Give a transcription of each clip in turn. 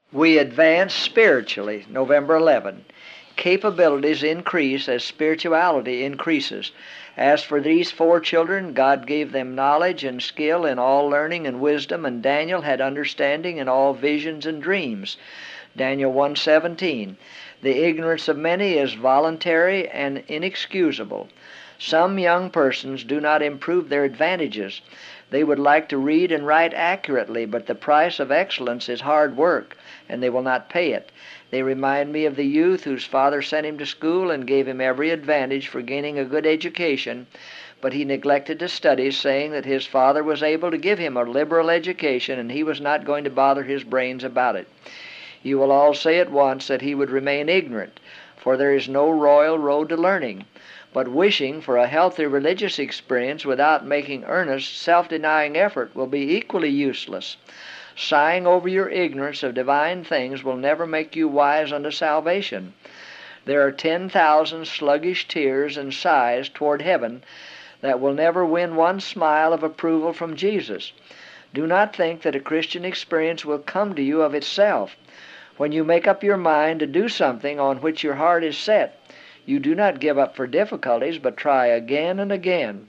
We advance spiritually, November 11. Capabilities increase as spirituality increases. As for these 4 children, God gave them knowledge and skill in all learning and wisdom, and Daniel had understanding in all visions and dreams. Daniel 1:17. The ignorance of many is voluntary and inexcusable. Some young persons do not improve their advantages. They would like to read and write accurately, but the price of excellence is hard work, and they will not pay it. They remind me of the youth whose father sent him to school and gave him every advantage for gaining a good education, but he neglected to study, saying that his father was able to give him a liberal education and he was not going to bother his brains about it. You will all say at once that he would remain ignorant, for there is no royal road to learning. But wishing for a healthy religious experience without making earnest, self-denying effort will be equally useless. Sighing over your ignorance of divine things will never make you wise unto salvation. There are 10,000 sluggish tears and sighs toward heaven that will never win one smile of approval from Jesus. Do not think that a Christian experience will come to you of itself. When you make up your mind to do something on which your heart is set, you do not give up for difficulties, but try again and again.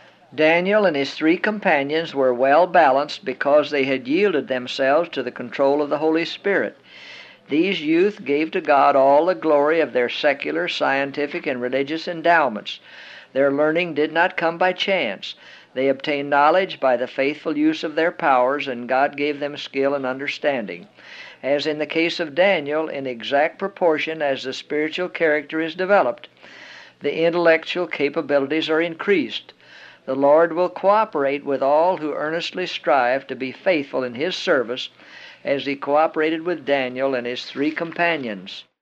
Daniel and his 3 companions were well balanced because they had yielded themselves to the control of the Holy Spirit. These youth gave to God all the glory of their secular, scientific, and religious endowments. Their learning did not come by chance. They obtained knowledge by the faithful use of their powers, and God gave them skill and understanding. As in the case of Daniel, in exact proportion as the spiritual character is developed, the intellectual capabilities are increased. The Lord will cooperate with all who earnestly strive to be faithful in His service, as He cooperated with Daniel and his 3 companions.